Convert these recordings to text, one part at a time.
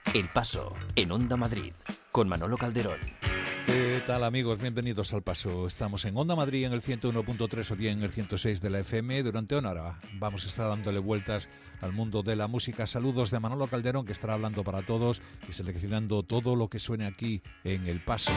El Paso, en Onda Madrid, con Manolo Calderón. ¿Qué tal, amigos? Bienvenidos al Paso. Estamos en Onda Madrid en el 101.3 o bien en el 106 de la FM. Durante una hora vamos a estar dándole vueltas al mundo de la música. Saludos de Manolo Calderón, que estará hablando para todos y seleccionando todo lo que suene aquí en El Paso.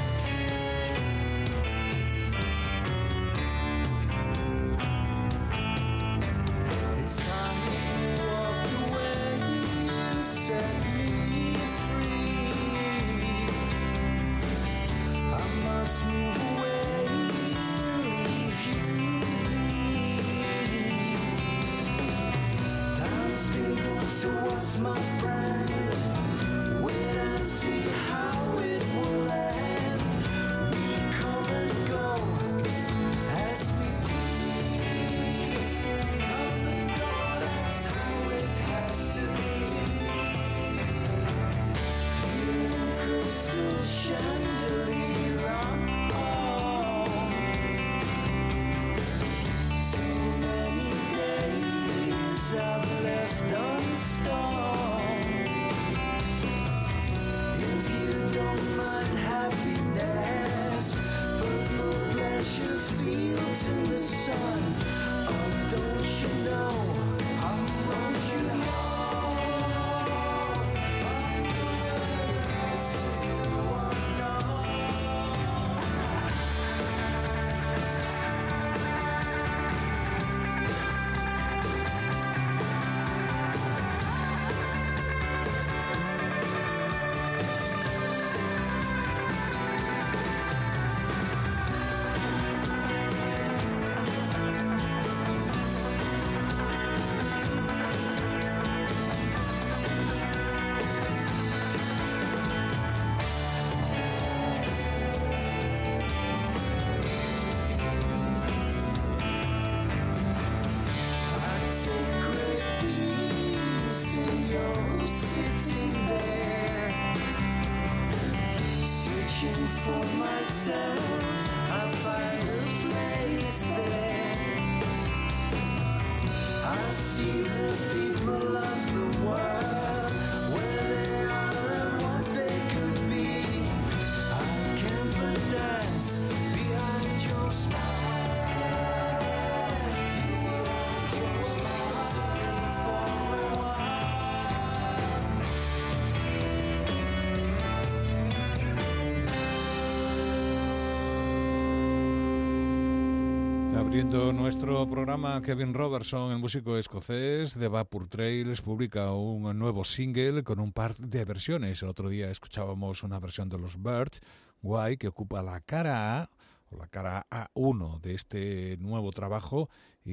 Abriendo nuestro programa, Kevin Robertson, el músico escocés de Vapor Trails, publica un nuevo single con un par de versiones. El otro día escuchábamos una versión de los Birds, Why, que ocupa la cara A, o la cara A1 de este nuevo trabajo,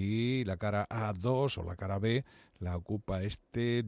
y la cara A2 o la cara B la ocupa este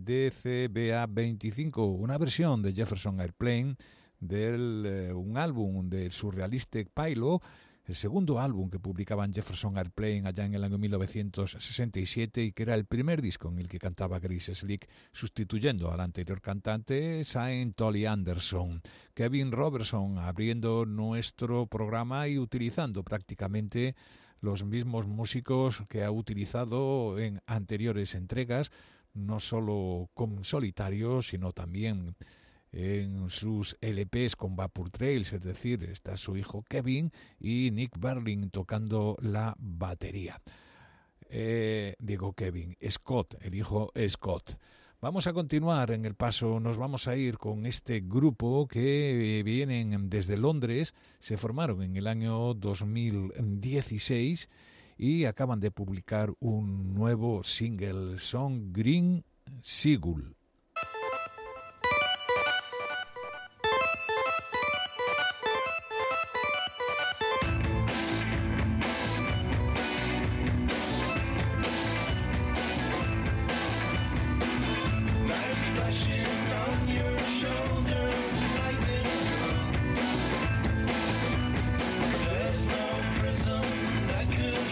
DCBA25, una versión de Jefferson Airplane del un álbum del Surrealistic Pilot, el segundo álbum que publicaban Jefferson Airplane allá en el año 1967 y que era el primer disco en el que cantaba Grace Slick, sustituyendo al anterior cantante, Saint Tolly Anderson. Kevin Robertson abriendo nuestro programa y utilizando prácticamente los mismos músicos que ha utilizado en anteriores entregas, no solo con solitario, sino también en sus LPs con Vapor Trails, es decir, está su hijo Kevin y Nick Berling tocando la batería. Digo Kevin, Scott, el hijo Scott. Vamos a continuar en el paso, nos vamos a ir con este grupo que vienen desde Londres, se formaron en el año 2016 y acaban de publicar un nuevo single, son Green Seagull.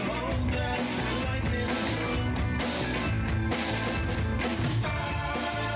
That lightning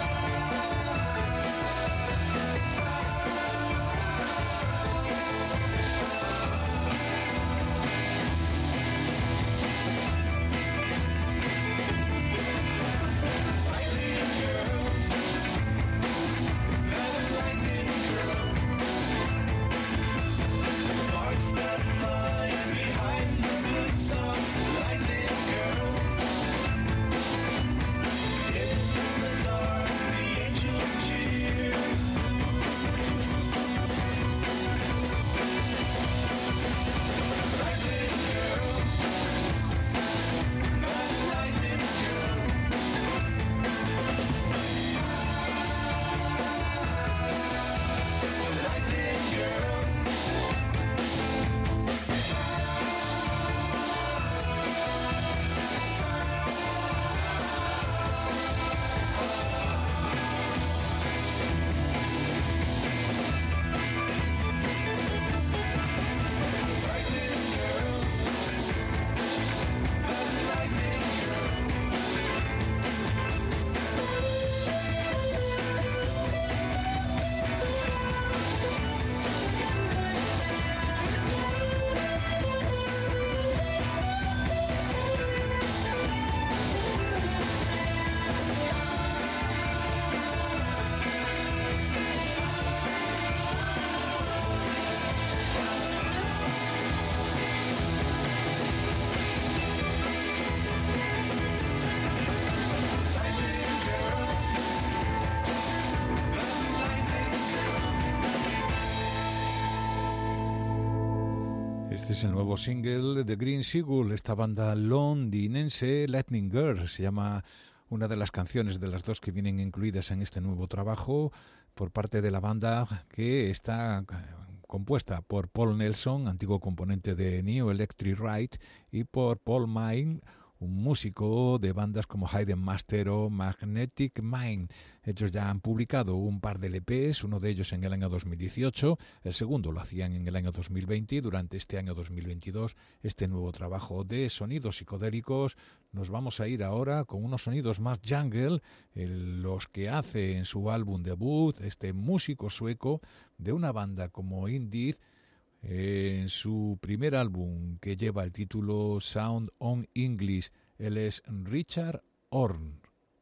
Este es el nuevo single de Green Seagull, esta banda londinense, Lightning Girl, se llama una de las canciones de las dos que vienen incluidas en este nuevo trabajo por parte de la banda, que está compuesta por Paul Nelson, antiguo componente de Neo Electric Right, y por Paul Mine, un músico de bandas como Hidden Master o Magnetic Mind. Ellos ya han publicado un par de LPs, uno de ellos en el año 2018, el segundo lo hacían en el año 2020 y durante este año 2022 este nuevo trabajo de sonidos psicodélicos. Nos vamos a ir ahora con unos sonidos más jungle, los que hace en su álbum debut este músico sueco de una banda como Indeed, en su primer álbum que lleva el título Sound on English. Él es Richard Horn.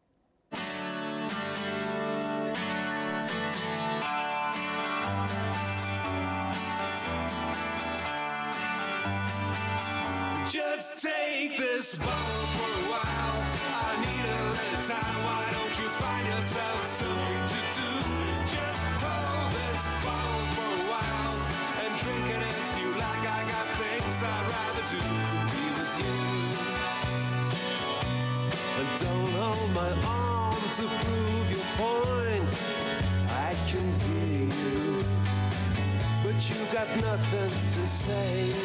Just take this ball for a while. I need a little time. Why don't you find yourself something to do? Just hold this ball for a while and drink it if you like. I got things I'd rather do than be with you. And don't hold my arm to prove your point. I can hear you, but you got nothing to say.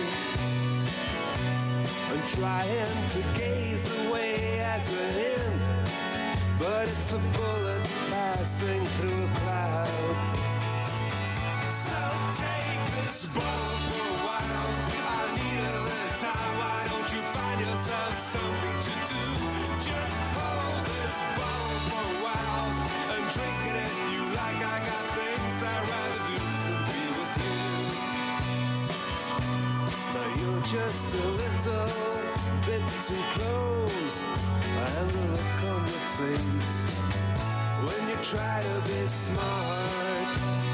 I'm trying to gaze away as a hint, but it's a bullet passing through a cloud. So take this ball for a while. I need a little time. Why don't you find yourself something to do? Just hold this ball for a while and drink it if you like. I got things I'd rather do than be with you. Now you're just a little bit too close, and the look on your face when you try to be smart.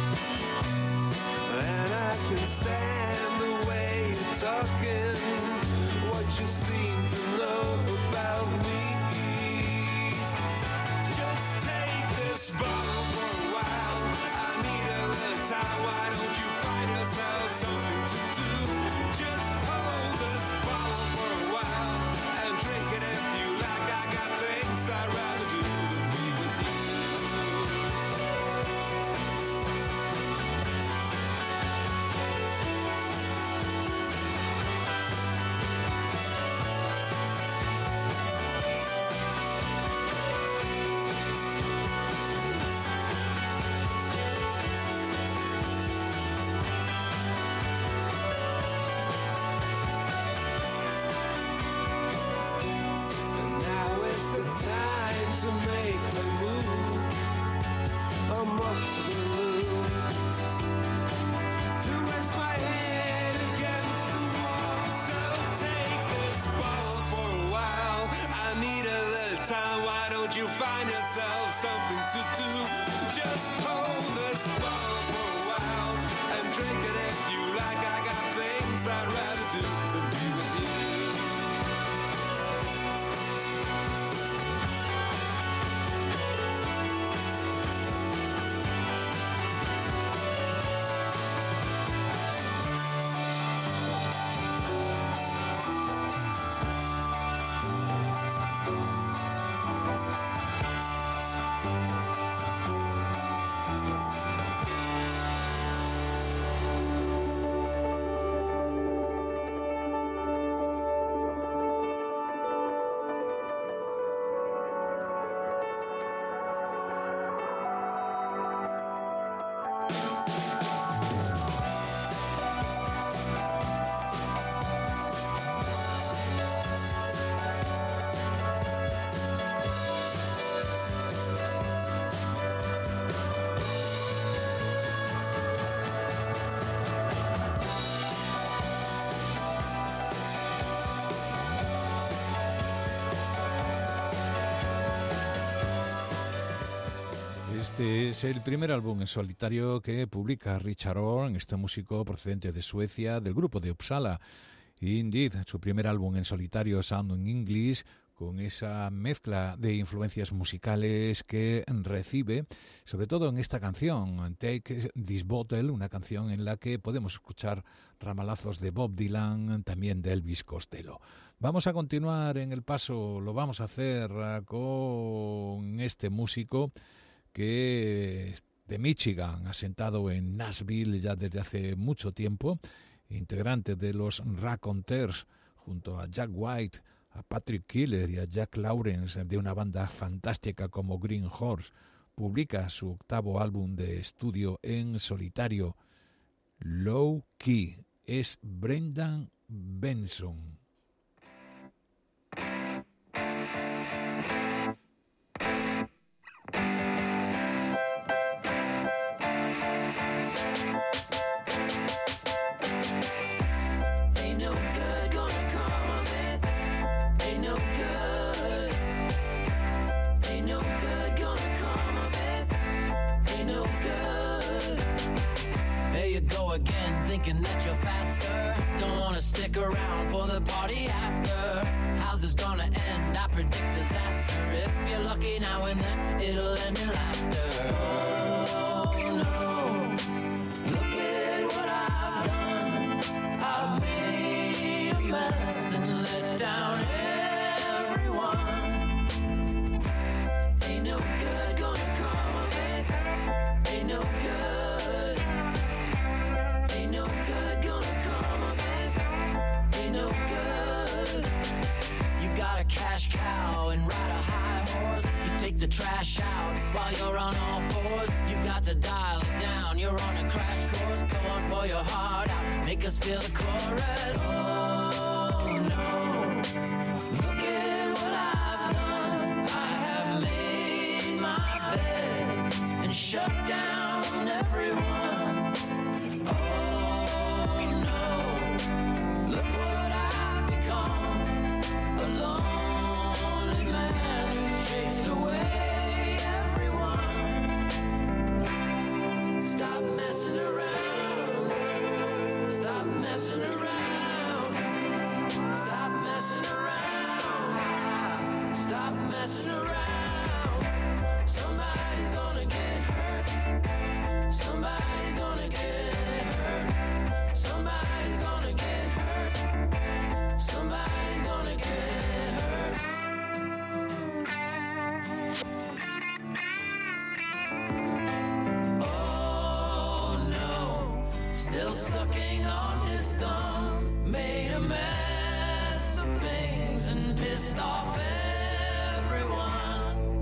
And I can stand the way you're talking, what you seem to know about me. Just take this ball for a while. I need a little time. Why don't you find yourself something to do? Just hold this ball for a while and drink it if you like. I got things I'd rather do than be with you. Time to make my move. I'm off to the moon to rest my head against the wall. So take this ball for a while. I need a little time. Why don't you find yourself something to do? Just hold this ball for a while and drink it if you like. I got things I'd rather do than be with you. Este es el primer álbum en solitario que publica Richard Horn, este músico procedente de Suecia, del grupo de Uppsala. Indeed, su primer álbum en solitario, Sound in English, con esa mezcla de influencias musicales que recibe, sobre todo en esta canción, Take This Bottle, una canción en la que podemos escuchar ramalazos de Bob Dylan, también de Elvis Costello. Vamos a continuar en el paso, lo vamos a hacer con este músico que es de Michigan, asentado en Nashville ya desde hace mucho tiempo, integrante de los Raconteurs, junto a Jack White, a Patrick Killer y a Jack Lawrence, de una banda fantástica como Green Horse. Publica su 8º álbum de estudio en solitario. Low Key es Brendan Benson. Thinking that you're faster, don't wanna stick around for the party after. How's this gonna end? I predict disaster. If you're lucky now and then, it'll end in laughter. Oh no, look at what I've done. I've made a mess and let down everyone. Ain't no good gonna come of it. Ain't no good. Cash cow and ride a high horse. You take the trash out while you're on all fours. You got to dial it down. You're on a crash course. Go on, pour your heart out. Make us feel the chorus. Oh no, look at what I've done. I have made my bed and shut down everyone. Oh no, look what I've become. Alone. Messing around, stop messing around, stop messing around. Somebody's gonna get hurt. Somebody's gonna get hurt. Somebody's gonna get hurt. Somebody's gonna get hurt. Oh no, still sucking on his thumb, made a mess of things and pissed off everyone.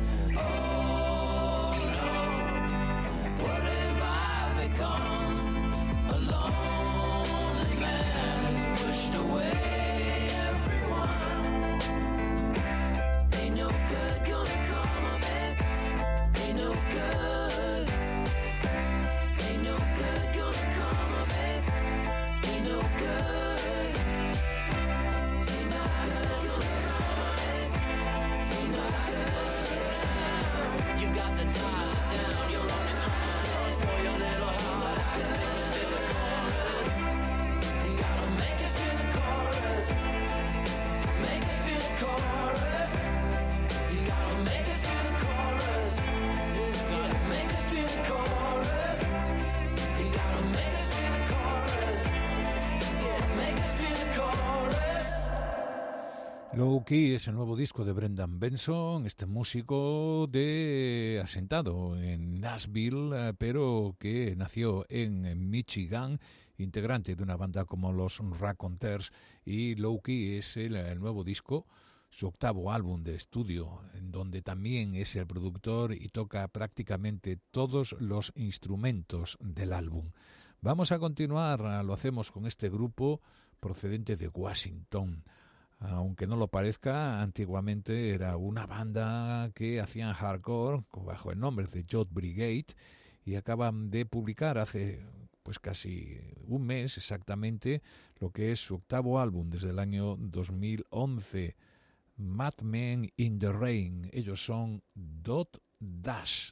Oh no, what have I become? A lonely man who's pushed away everyone. Ain't no good gonna come of it. Ain't no good. Ain't no good gonna come of it. Ain't no good. Ain't no good gonna come of it. Ain't no good. You got to dial it down. You're on a crash course. Pour your little heart out and make us feel the chorus. You gotta make us feel the chorus. Make us feel the chorus. You gotta make us feel the chorus. You gotta make us feel the chorus. You gotta make us feel the chorus. Yeah, make us feel the chorus. Low Key es el nuevo disco de Brendan Benson, este músico asentado en Nashville, pero que nació en Michigan, integrante de una banda como los Raconteurs, y Low Key es el nuevo disco, su 8º álbum de estudio, en donde también es el productor y toca prácticamente todos los instrumentos del álbum. Vamos a continuar, lo hacemos con este grupo procedente de Washington. Aunque no lo parezca, antiguamente era una banda que hacían hardcore bajo el nombre de Jot Brigade y acaban de publicar hace pues casi un mes exactamente lo que es su 8º álbum desde el año 2011, Mad Men in the Rain. Ellos son Dot Dash.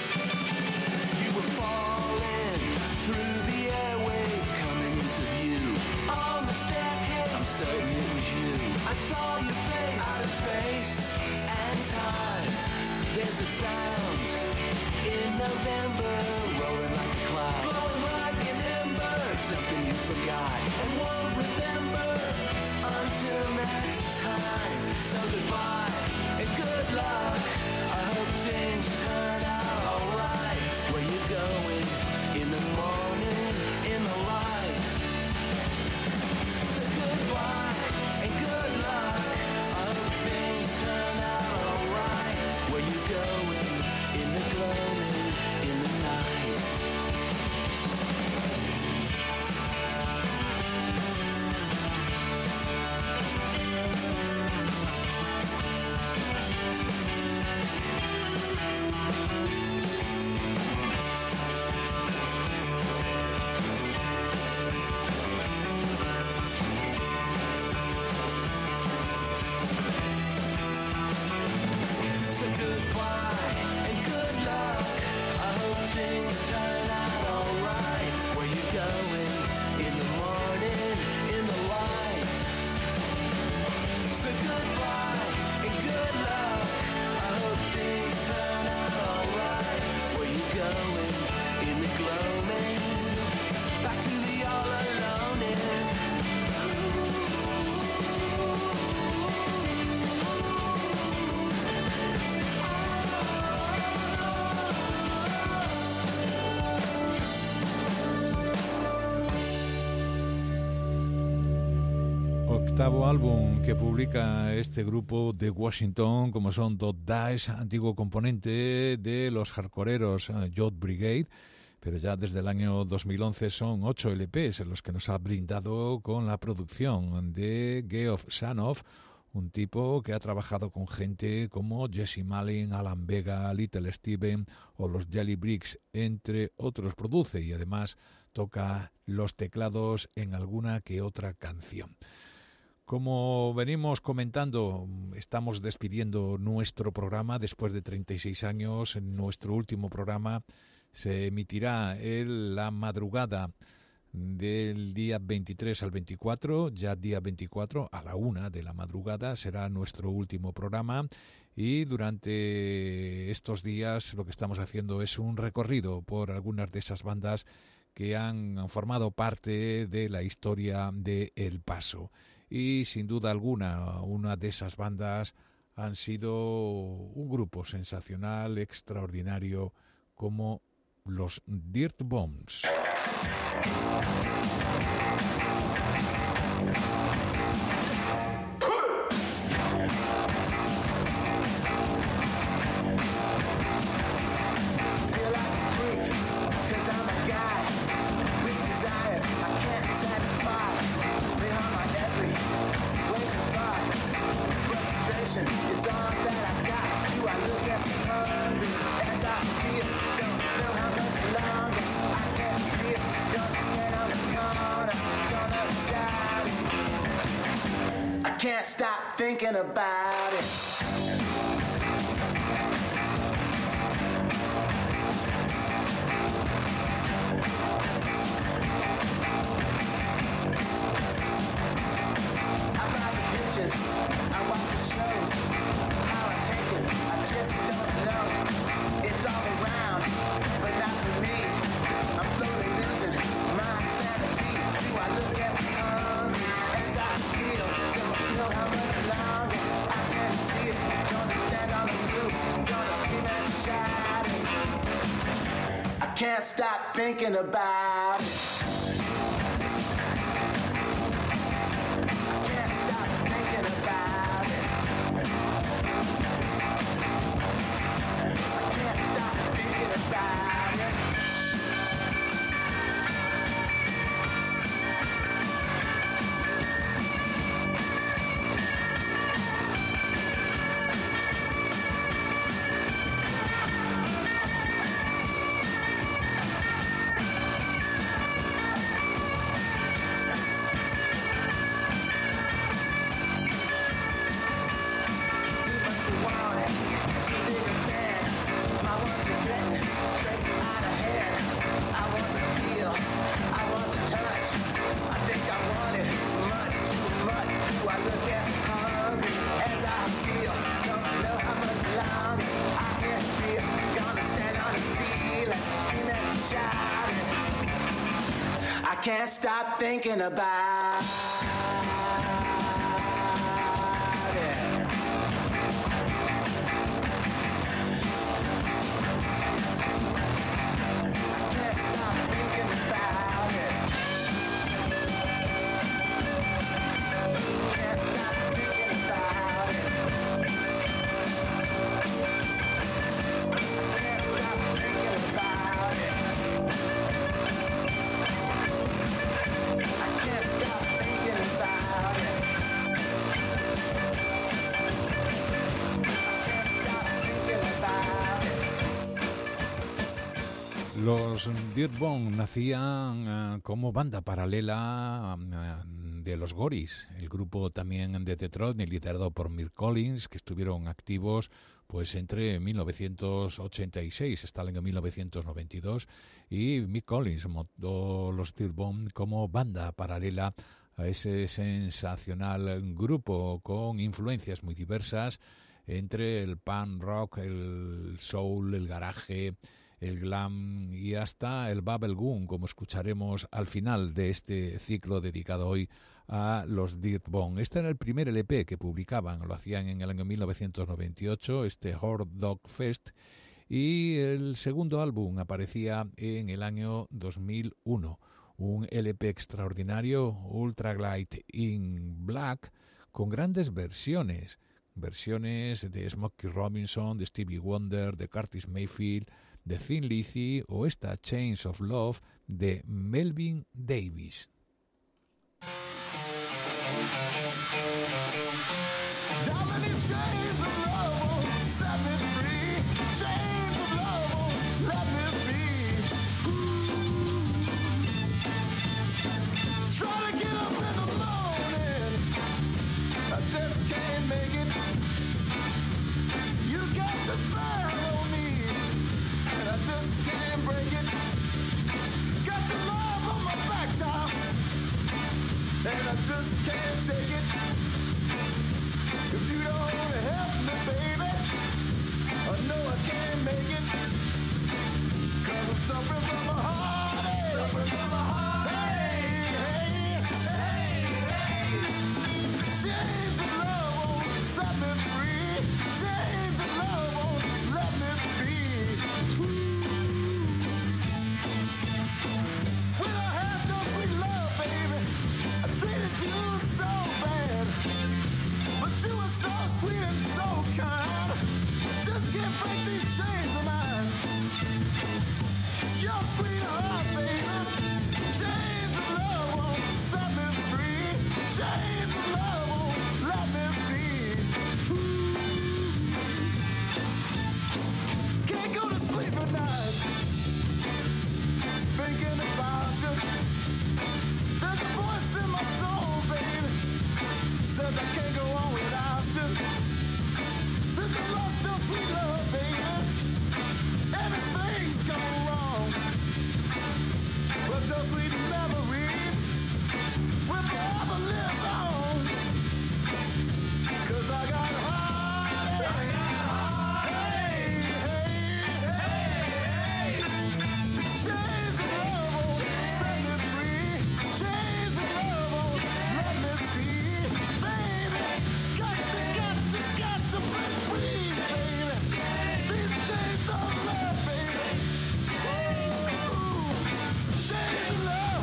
You were falling through the airways, coming to view. sounds in November, rolling like a cloud, glowing like an ember, something you forgot and won't remember until next time. So goodbye and good luck. I hope things turn out alright. Where you going? In the morning, in the light. So goodbye and good luck. I hope things turn out alright. Where you going? In the gloaming, in the night. So goodbye and good luck. I hope things turn out alright. Where you going? In the morning, in the light. So goodbye and good luck. I hope things turn out alright. Where you going? In the gloaming. Back to the all alone in. Octavo álbum que publica este grupo de Washington, como son Dot Dice, antiguo componente de los hardcoreeros Youth Brigade, pero ya desde el año 2011 son 8 LPs en los que nos ha brindado con la producción de Geoff Sanoff, un tipo que ha trabajado con gente como Jesse Malin, Alan Vega, Little Steven o los Jelly Bricks, entre otros. Produce y además toca los teclados en alguna que otra canción. Como venimos comentando, estamos despidiendo nuestro programa después de 36 años. Nuestro último programa se emitirá en la madrugada del día 23 al 24, ya día 24 a la 1 de la madrugada será nuestro último programa, y durante estos días lo que estamos haciendo es un recorrido por algunas de esas bandas que han formado parte de la historia de El Paso. Y sin duda alguna, una de esas bandas han sido un grupo sensacional, extraordinario, como los Dirt Bombs. It's all that I got. Do I look as hungry as I feel? Don't know how much longer I can feel. Gonna stand on the corner, gonna shout it. I can't stop thinking about it. I watch the shows, how I take it, I just don't know. It's all around, but not for me. I'm slowly losing my sanity. Do I look as hungry as I feel? Don't know how much longer I can feel. Gonna stand on the roof, gonna scream and shout it. I can't stop thinking about it. shouting. I can't stop thinking about it. I can't stop thinking about it. Can't stop thinking about it. Can't stop thinking about it. I can't stop thinking about it. I can't stop thinking about it. Los Dirtbomb nacían como banda paralela de los Goris, el grupo también de Detroit, liderado por Mick Collins, que estuvieron activos pues entre 1986 hasta el año 1992, y Mick Collins montó los Dirtbomb como banda paralela a ese sensacional grupo con influencias muy diversas entre el punk rock, el soul, el garaje, el glam y hasta el bubblegum, como escucharemos al final de este ciclo dedicado hoy a los Dirtbomb. Este era el primer LP que publicaban, lo hacían en el año 1998, este Hot Dog Fest, y el segundo álbum aparecía en el año 2001, un LP extraordinario, Ultra Glide in Black, con grandes versiones de Smokey Robinson, de Stevie Wonder, de Curtis Mayfield, de Thin Lizzy o esta Chains of Love de Melvin Davis. Darling, these chains of love won't set me free. Chains of love won't let me be. Try to get up in the morning, I just can't make it. You got the spell on me, and I just can't break it. Got your love on my back, child, and I just can't shake it. If you don't help me, baby, I know I can't make it. 'Cause I'm suffering from a heartache. Suffering from a heartache. Hey, hey, hey, hey. Chains of love won't set me free. Chains of love won't let me be. When I had your sweet love, baby, I treated you so bad. But you were so sweet and so kind. Just can't break these chains of mine. Your sweetheart, baby. Chains of love won't set me free. Chains of love won't let me be. Can't go to sleep at night thinking about you. There's a voice in my soul, baby, says I can't go on without you. Since I lost your sweet love, baby, everything's gone wrong. But your sweet memory will forever live on. 'Cause I got heartache. Hey, hey, hey, hey. Chains of love won't set me free. Chains of love won't let me be. Baby, got to break free, baby. These chains of love, baby. Ooh, chains of love.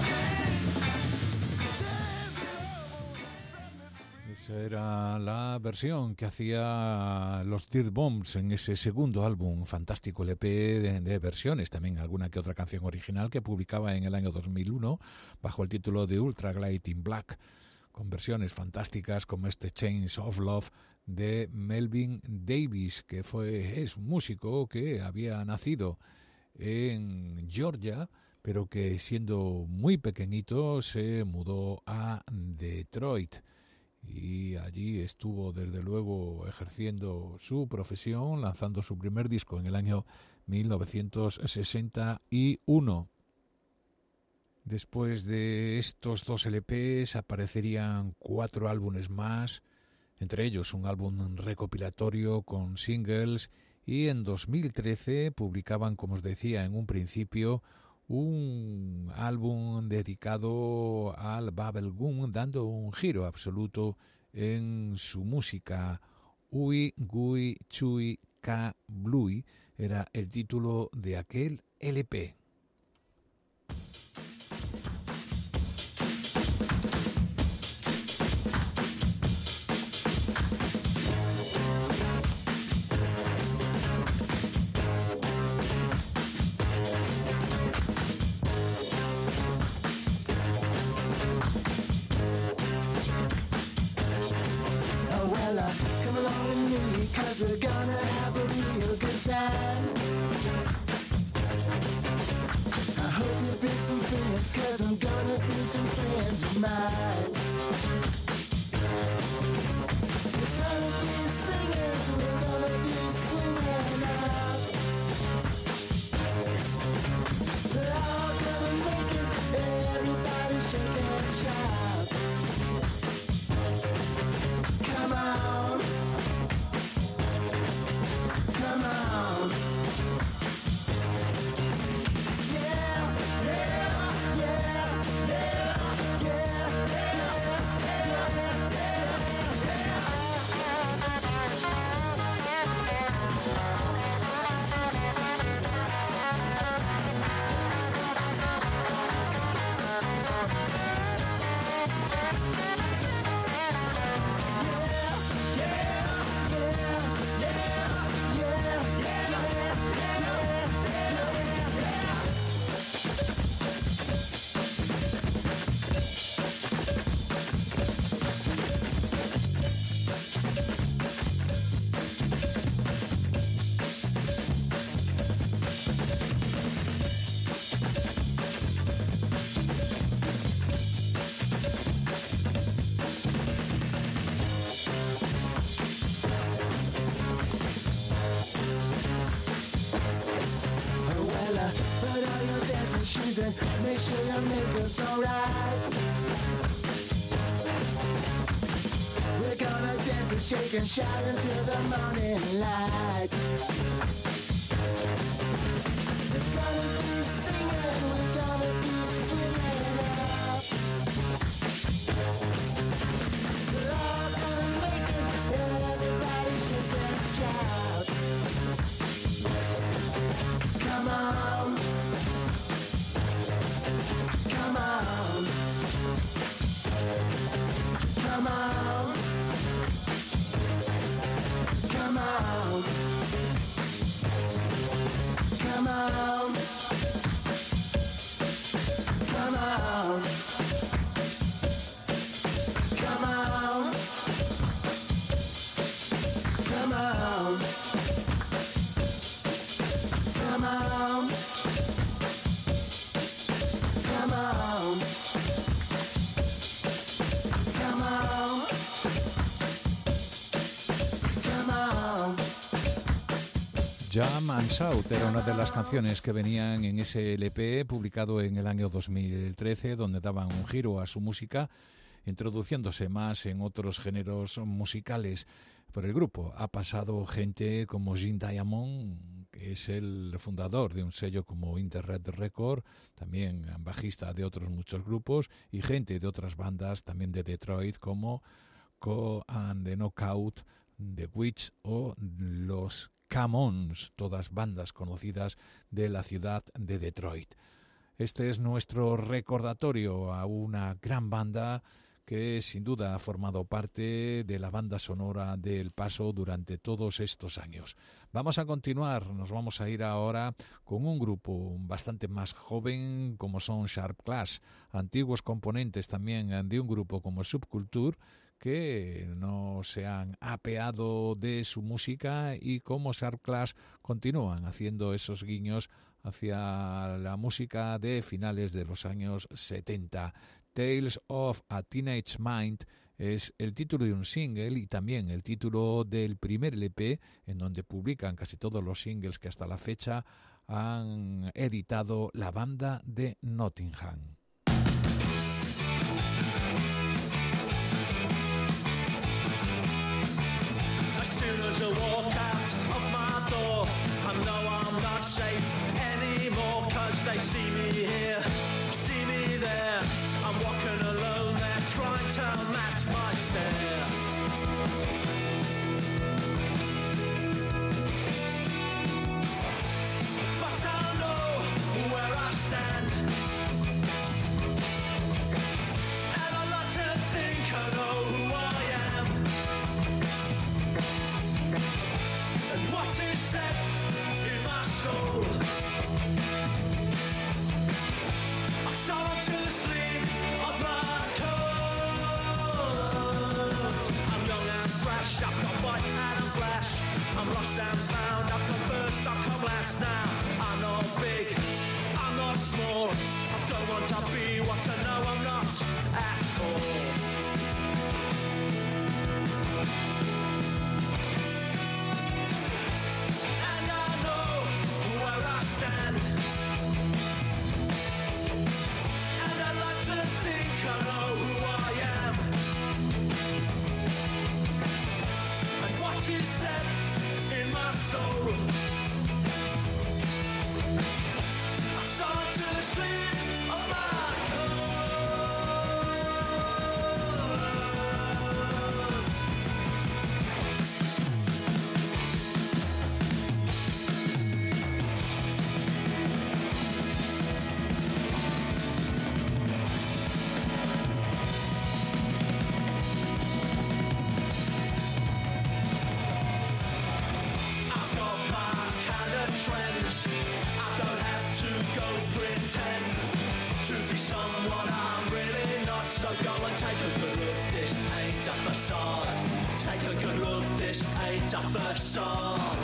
Chains of love won't set me free. Esa era la versión que hacía los Dirtbomb en ese segundo álbum, fantástico LP de versiones, también alguna que otra canción original que publicaba en el año 2001 bajo el título de Ultra Glide in Black, con versiones fantásticas como este Chains of Love de Melvin Davis, que es un músico que había nacido en Georgia, pero que siendo muy pequeñito se mudó a Detroit y allí estuvo desde luego ejerciendo su profesión, lanzando su primer disco en el año 1961. Después de estos dos LPs aparecerían 4 álbumes más, entre ellos un álbum recopilatorio con singles, y en 2013 publicaban, como os decía en un principio, un álbum dedicado al bubblegum, dando un giro absoluto en su música. Ui Gui Chui Ka Blui era el título de aquel LP. Come along with me, 'cause we're gonna have a real good time. I hope you bring some friends, 'cause I'm gonna bring some friends of mine. We're gonna be singing, we're gonna be swinging out. We're all gonna make it, everybody shake and shout. Come on. Come on. Yeah, yeah, yeah, yeah, yeah, put on your dancing shoes and make sure your makeup's alright. We're gonna dance and shake and shout until the morning light. It's gonna be singing, we're gonna be swinging out. We're all gonna make it, everybody shake and shout. Come on. Come on. Come on. Come on. Come on. Come on. Come on. Come on. Come on. Come on. Come on. Come on. Jam and Shout era una de las canciones que venían en ese LP publicado en el año 2013, donde daban un giro a su música, introduciéndose más en otros géneros musicales. Por el grupo ha pasado gente como Jim Diamond, que es el fundador de un sello como Interred Record, también bajista de otros muchos grupos, y gente de otras bandas también de Detroit como Co and the Knockout, The Witch o los Camons, todas bandas conocidas de la ciudad de Detroit. Este es nuestro recordatorio a una gran banda que sin duda ha formado parte de la banda sonora de El Paso durante todos estos años. Vamos a continuar, nos vamos a ir ahora con un grupo bastante más joven como son Sharp Class, antiguos componentes también de un grupo como Subculture, que no se han apeado de su música y como Sharp Class continúan haciendo esos guiños hacia la música de finales de los años 70. Tales of a Teenage Mind es el título de un single y también el título del primer LP en donde publican casi todos los singles que hasta la fecha han editado la banda de Nottingham. As soon as I walk out of my door, I know I'm not safe anymore, 'cause they see me and found. I've come first, I've come last now. I'm not big, I'm not small. I don't want to be what I know I'm not at all. And I know where I stand. And I like to think I know who I am. And what is said in my soul. I've started to sleep on my clothes. I've got my kind of trends. I don't have to go pretend to be someone I'm really not. So go and take a good look. This ain't a facade. Take a good look. This ain't a facade.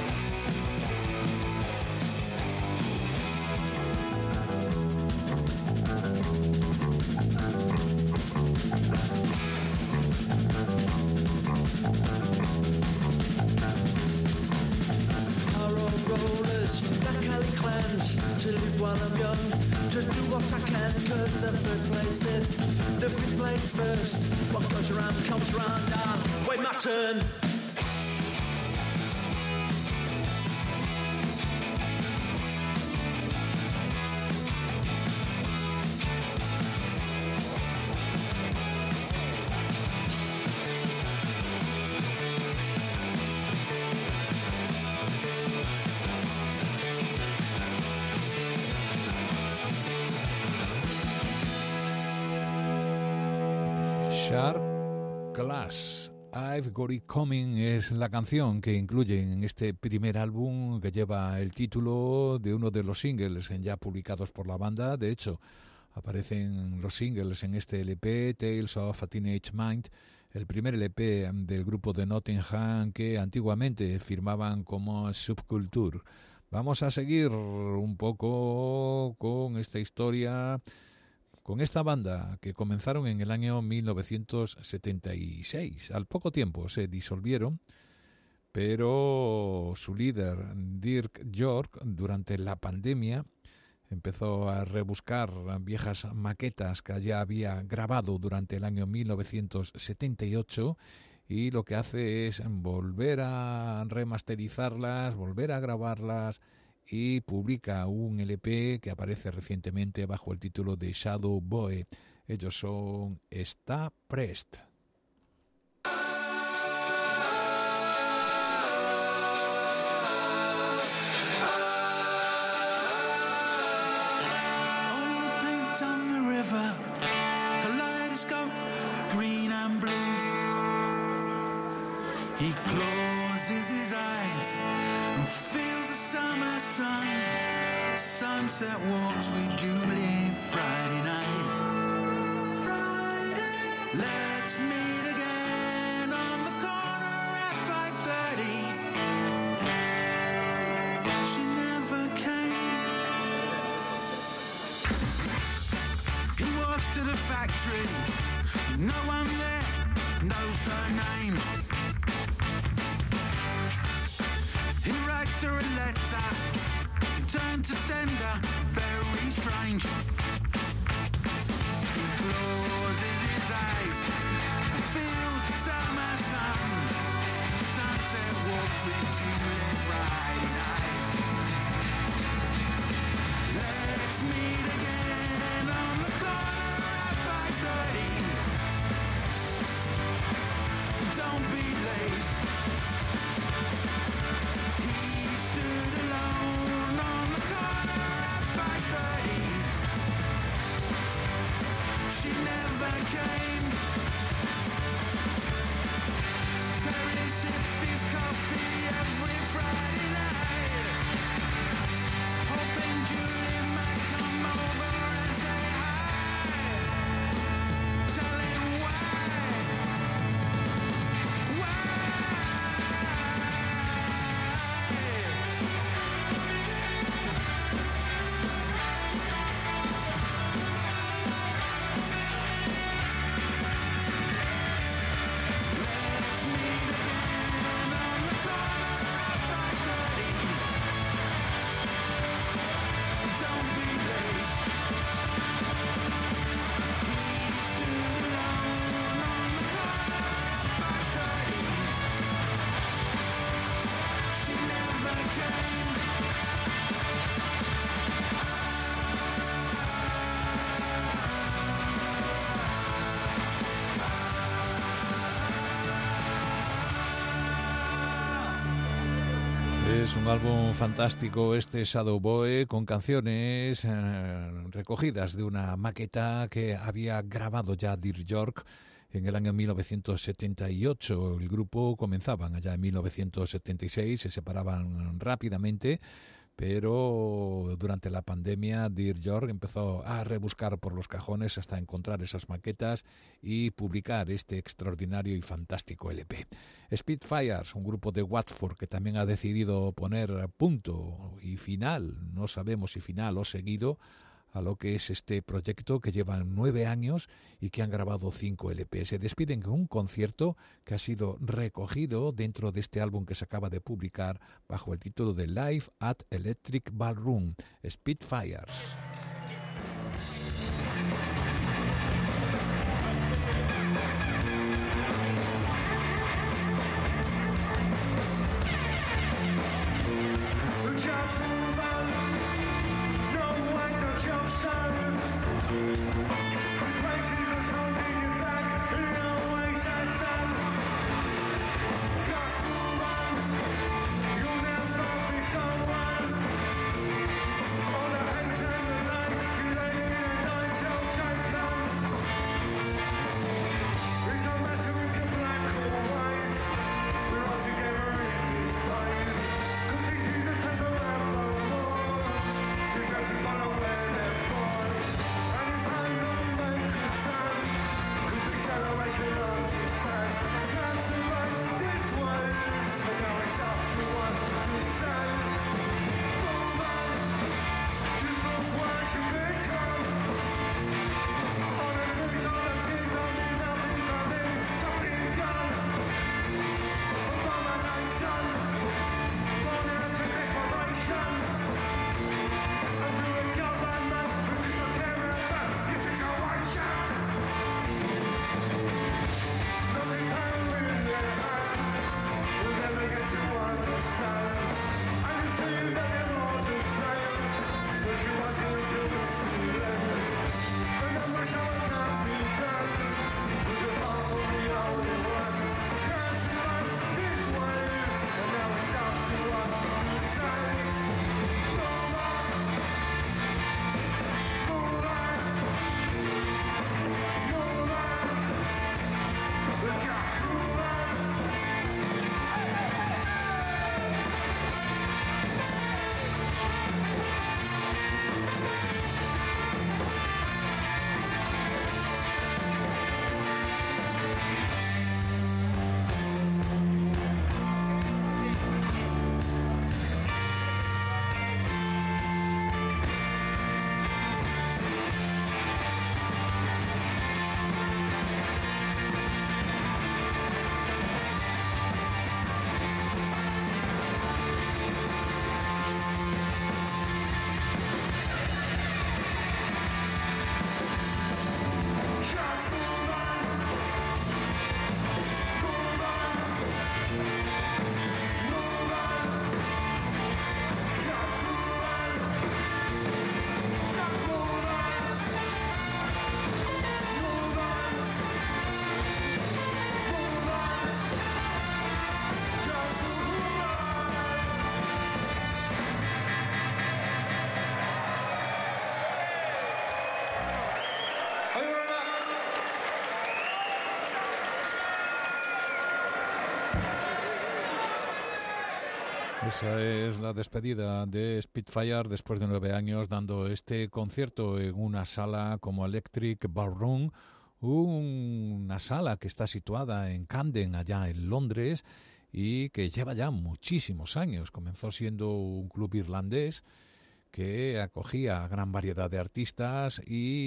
Arrow rollers, the Cali clans, to live while I'm young, to do what I can, cause the first place fifth, the fifth place first, what goes around comes around, I'll wait my turn. Sharp Class, I've Got It Coming es la canción que incluyen en este primer álbum que lleva el título de uno de los singles ya publicados por la banda. De hecho, aparecen los singles en este LP, Tales of a Teenage Mind, el primer LP del grupo de Nottingham que antiguamente firmaban como Subculture. Vamos a seguir un poco con esta historia, con esta banda que comenzaron en el año 1976. Al poco tiempo se disolvieron, pero su líder, Dirk York, durante la pandemia empezó a rebuscar viejas maquetas que ya había grabado durante el año 1978 y lo que hace es volver a remasterizarlas, volver a grabarlas y publica un LP que aparece recientemente bajo el título de Shadow Boy. Ellos son Está Prest. Oil paint on the river, kaleidoscope, green and blue. He closes his eyes and feels the summer sun. Sunset walks with Julie Friday night. Let's meet again on the corner at 5:30. She never came. He walks to the factory. No one there knows her name. He writes her a letter. He turns to sender. Very strange. He closes his eyes and feels the summer sun. Sunset walks with Julie Friday night. Let's meet again on the corner at 5:30. Don't be late. He stood alone on the corner at 5:30. She never came. Terry sips his coffee every Friday night, hoping Julie might come over and say hi. Tell him why. Un álbum fantástico este Shadow Boy, con canciones recogidas de una maqueta que había grabado ya Dear York en el año 1978. El grupo comenzaban allá en 1976, se separaban rápidamente, pero durante la pandemia Dear York empezó a rebuscar por los cajones hasta encontrar esas maquetas y publicar este extraordinario y fantástico LP. Spitfires, un grupo de Watford que también ha decidido poner punto y final, no sabemos si final o seguido, a lo que es este proyecto que llevan 9 años y que han grabado 5 LP. Se despiden con un concierto que ha sido recogido dentro de este álbum que se acaba de publicar bajo el título de Live at Electric Ballroom, Spitfires. Just move on, no one, no jump, son. Faces is holding you back, it always has done. Just move on, you'll never be someone. All the hate and the lies, you lay in a night, you'll take them. It don't matter if you're black or white, we're all together in this fight. Esa es la despedida de Spitfire después de 9 años dando este concierto en una sala como Electric Ballroom, una sala que está situada en Camden, allá en Londres, y que lleva ya muchísimos años. Comenzó siendo un club irlandés que acogía a gran variedad de artistas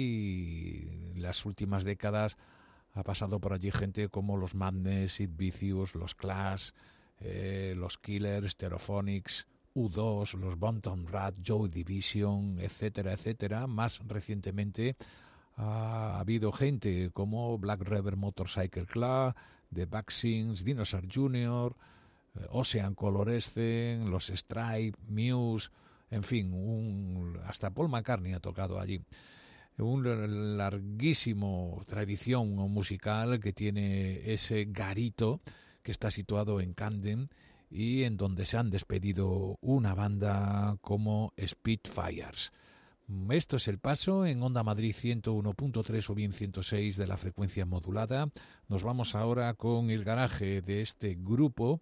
y en las últimas décadas ha pasado por allí gente como los Madness, Sid Vicious, los Clash, los Killers, Stereophonics, U2, los Bonton Rat, Joy Division, etcétera, etcétera. Más recientemente ha habido gente como Black River Motorcycle Club, The Vaccines, Dinosaur Jr., Ocean Colorescent, los Stripe, Muse, en fin, hasta Paul McCartney ha tocado allí. Una larguísimo tradición musical que tiene ese garito que está situado en Camden y en donde se han despedido una banda como Spitfires. Esto es El Paso en Onda Madrid 101.3 o bien 106 de la frecuencia modulada. Nos vamos ahora con el garaje de este grupo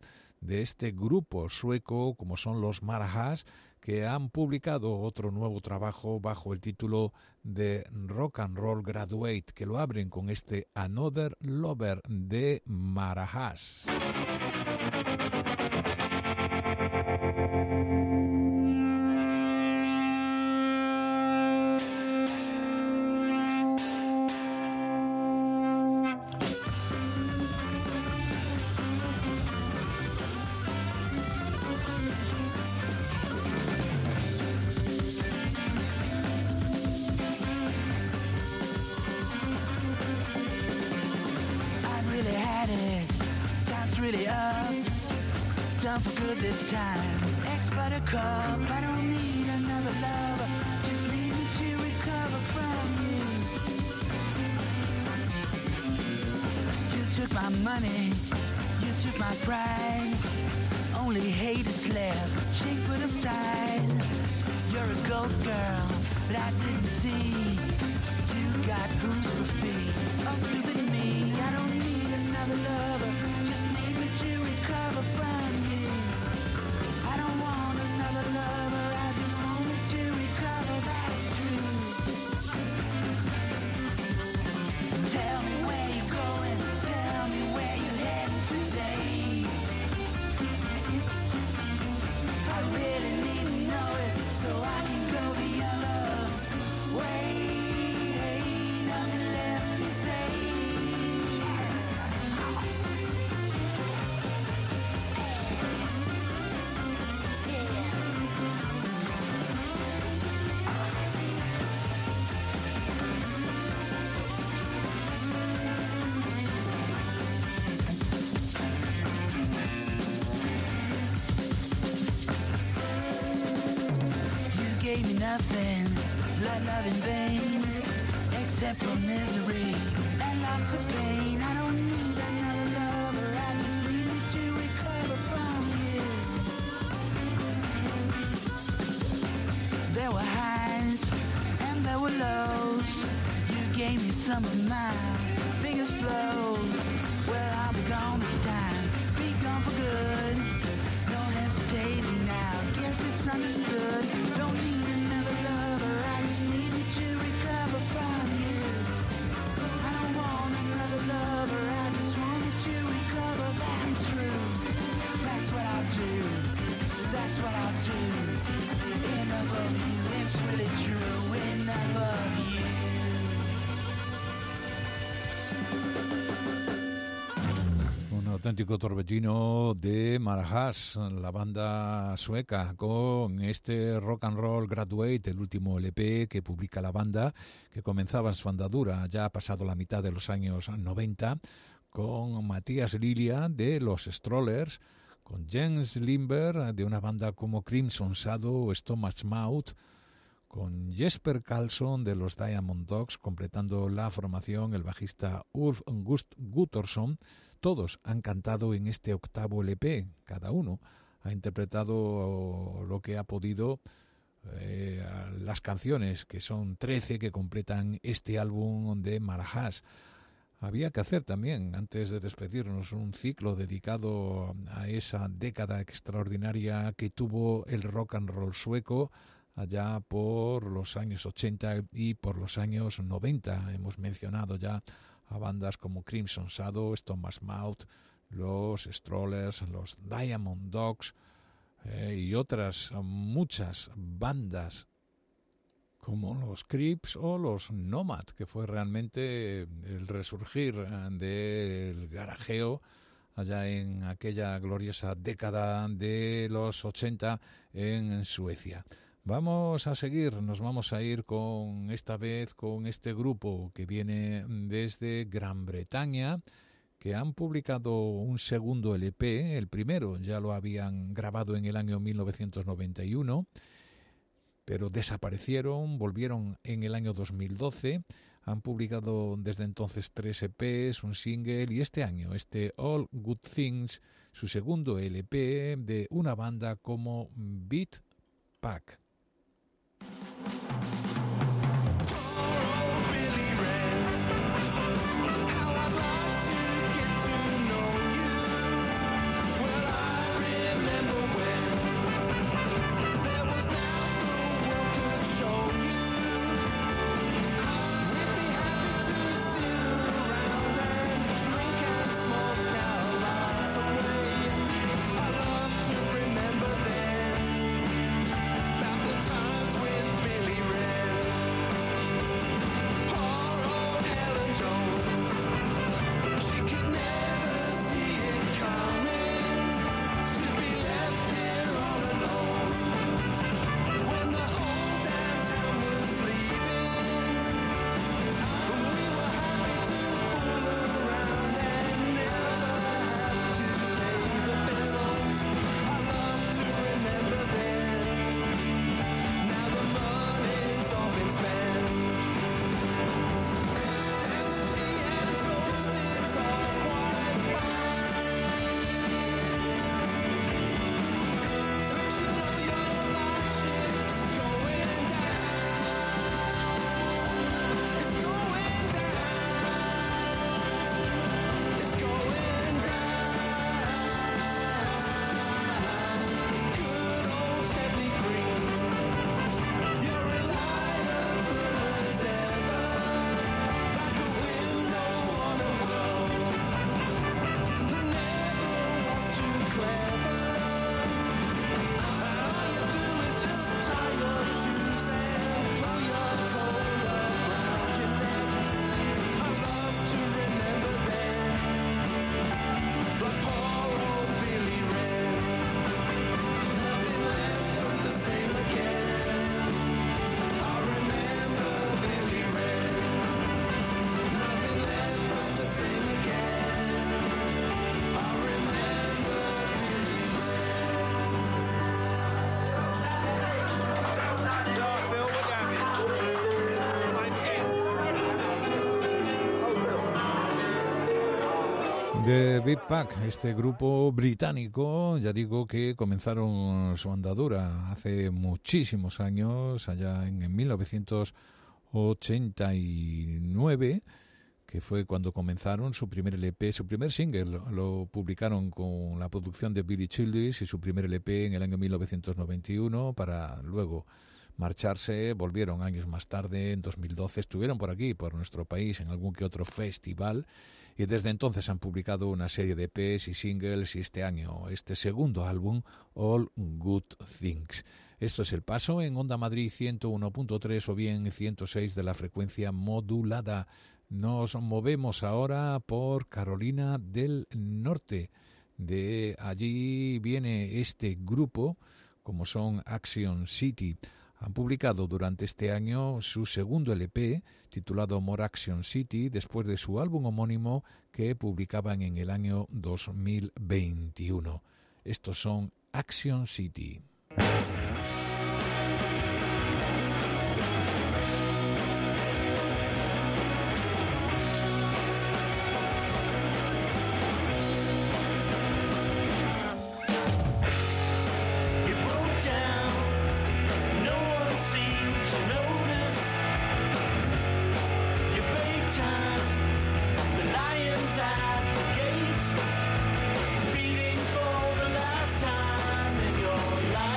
sueco como son los Marahas, que han publicado otro nuevo trabajo bajo el título de Rock and Roll Graduate, que lo abren con este Another Lover de Marahas. Done for good this time. Ex-buttercup, I don't need another lover. Just need me to recover from you. You took my money, you took my pride. Only hate is left, shake put aside. You're a gold girl, but I didn't see. You got booze for fee. Oh, stupid me, I don't need another lover. Just need me to recover from you. I don't want another lover, I just want me to recover, that's true. Tell me where you're going, tell me where you're heading today. I really need to know it, so I can go the other way. Ain't nothing left to say. Gave me nothing, love in vain, except for misery and lots of pain. I don't need another lover, I just need to recover from you. There were highs and there were lows. You gave me some of my biggest flows. Well, I'll be gone this time, be gone for good. No hesitating now, guess it's understood. Don't need another lover, I just need me to recover from you. I don't want another lover, I just want me to recover, that's true. That's what I'll do, that's what I'll do. Enough of you, it's really true, enough of you. Un auténtico torbellino de Marahas, la banda sueca, con este Rock and Roll Graduate, el último LP que publica la banda, que comenzaba su andadura ya ha pasado la mitad de los años 90, con Matías Lilia de los Strollers, con Jens Lindberg de una banda como Crimson Shadow o Stomach Mouth, con Jesper Karlsson de los Diamond Dogs, completando la formación el bajista Ulf Guttormsson. Todos han cantado en este octavo LP, cada uno ha interpretado lo que ha podido, las canciones, que son 13 que completan este álbum de Marahas. Había que hacer también, antes de despedirnos, un ciclo dedicado a esa década extraordinaria que tuvo el rock and roll sueco allá por los años 80 y por los años 90. Hemos mencionado ya a bandas como Crimson Shadow, Stomach Mouth, los Strollers, los Diamond Dogs y otras muchas bandas como los Creeps o los Nomad, que fue realmente el resurgir del garajeo allá en aquella gloriosa década de los 80 en Suecia. Vamos a seguir, nos vamos a ir con esta vez con este grupo que viene desde Gran Bretaña, que han publicado un segundo LP. El primero ya lo habían grabado en el año 1991, pero desaparecieron, volvieron en el año 2012. Han publicado desde entonces 3 EPs, un single y este año, All Good Things, su segundo LP de una banda como Beat Pack. The Beat Pack, este grupo británico, ya digo que comenzaron su andadura hace muchísimos años, allá en 1989, que fue cuando comenzaron su primer LP, su primer single, lo publicaron con la producción de Billy Childers y su primer LP en el año 1991 para luego marcharse. Volvieron años más tarde, en 2012, estuvieron por aquí, por nuestro país, en algún que otro festival. Y desde entonces han publicado una serie de EPs y singles y este año, este segundo álbum, All Good Things. Esto es el paso en Onda Madrid 101.3 o bien 106 de la frecuencia modulada. Nos movemos ahora por Carolina del Norte. De allí viene este grupo, como son Action City. Han publicado durante este año su segundo LP, titulado More Action City, después de su álbum homónimo que publicaban en el año 2021. Estos son Action City. Feeding for the last time in your life.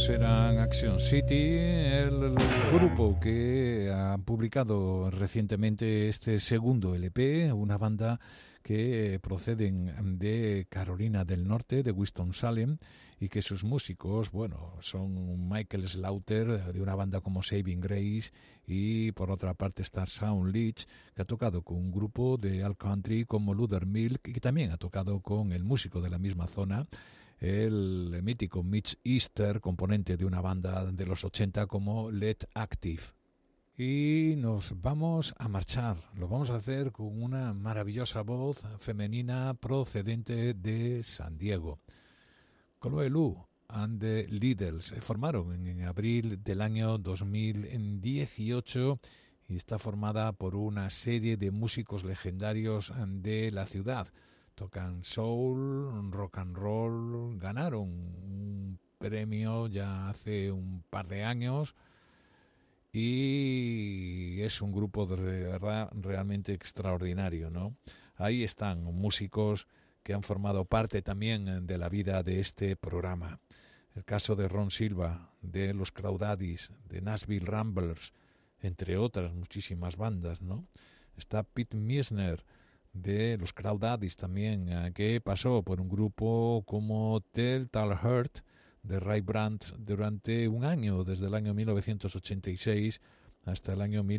Ellos eran Action City, el grupo que ha publicado recientemente este segundo LP, una banda que proceden de Carolina del Norte, de Winston-Salem, y que sus músicos, bueno, son Michael Slaughter, de una banda como Saving Grace, y por otra parte está Shawn Leach, que ha tocado con un grupo de alt country como Luther Milk, y que también ha tocado con el músico de la misma zona, el mítico Mitch Easter, componente de una banda de los 80 como Led Active. Y nos vamos a marchar, lo vamos a hacer con una maravillosa voz femenina procedente de San Diego. Chloe Lu and the Liddles se formaron en abril del año 2018 y está formada por una serie de músicos legendarios de la ciudad. Tocan soul, rock and roll, ganaron un premio ya hace un par de años y es un grupo de verdad realmente extraordinario, ¿no? Ahí están músicos que han formado parte también de la vida de este programa. El caso de Ron Silva, de los Crawdaddies, de Nashville Ramblers, entre otras muchísimas bandas, ¿no? Está Pete Miesner, de los Crawdaddies también, que pasó por un grupo como Telltale Heart de Ray Brandt durante un año, desde el año 1986 hasta el año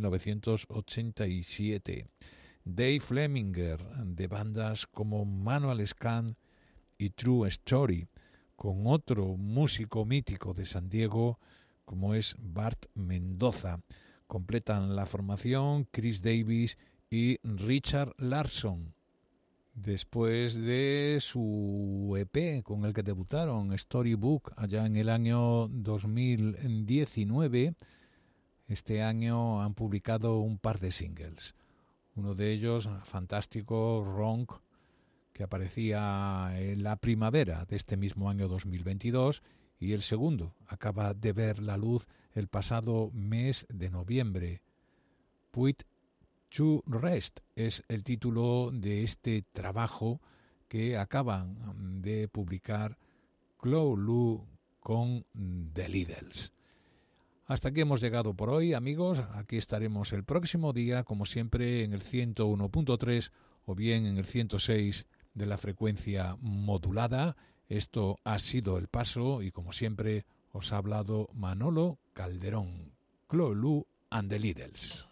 1987. Dave Flemminger, de bandas como Manual Scan y True Story, con otro músico mítico de San Diego como es Bart Mendoza. Completan la formación Chris Davis y Richard Larson. Después de su EP con el que debutaron, Storybook, allá en el año 2019, este año han publicado un par de singles. Uno de ellos, fantástico, Wrong, que aparecía en la primavera de este mismo año 2022, y el segundo acaba de ver la luz el pasado mes de noviembre. Put to Rest es el título de este trabajo que acaban de publicar Chloe Lu con The Liddles. Hasta aquí hemos llegado por hoy, amigos. Aquí estaremos el próximo día, como siempre, en el 101.3 o bien en el 106 de la frecuencia modulada. Esto ha sido El Paso y, como siempre, os ha hablado Manolo Calderón. Chloe Lu and the Liddles.